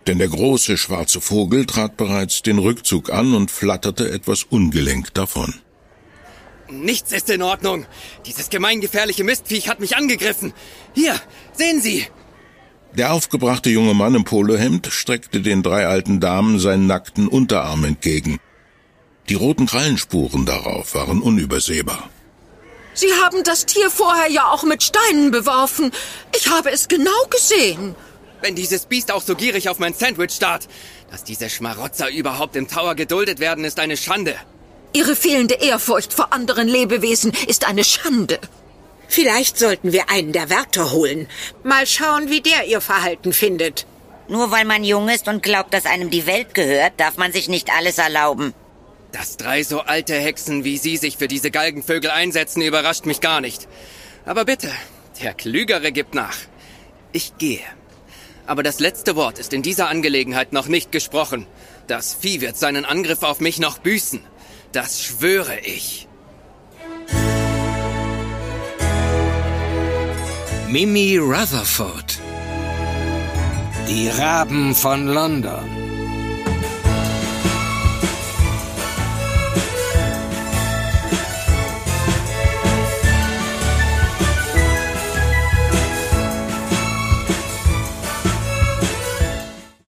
Denn der große schwarze Vogel trat bereits den Rückzug an und flatterte etwas ungelenk davon. Nichts ist in Ordnung. Dieses gemeingefährliche Mistviech hat mich angegriffen. Hier, sehen Sie! Der aufgebrachte junge Mann im Polohemd streckte den 3 alten Damen seinen nackten Unterarm entgegen. Die roten Krallenspuren darauf waren unübersehbar. Sie haben das Tier vorher ja auch mit Steinen beworfen. Ich habe es genau gesehen. Wenn dieses Biest auch so gierig auf mein Sandwich starrt, dass diese Schmarotzer überhaupt im Tower geduldet werden, ist eine Schande. Ihre fehlende Ehrfurcht vor anderen Lebewesen ist eine Schande. Vielleicht sollten wir einen der Wärter holen. Mal schauen, wie der ihr Verhalten findet. Nur weil man jung ist und glaubt, dass einem die Welt gehört, darf man sich nicht alles erlauben. Dass 3 so alte Hexen wie Sie sich für diese Galgenvögel einsetzen, überrascht mich gar nicht. Aber bitte, der Klügere gibt nach. Ich gehe. Aber das letzte Wort ist in dieser Angelegenheit noch nicht gesprochen. Das Vieh wird seinen Angriff auf mich noch büßen. Das schwöre ich. Mimi Rutherford. Die Raben von London.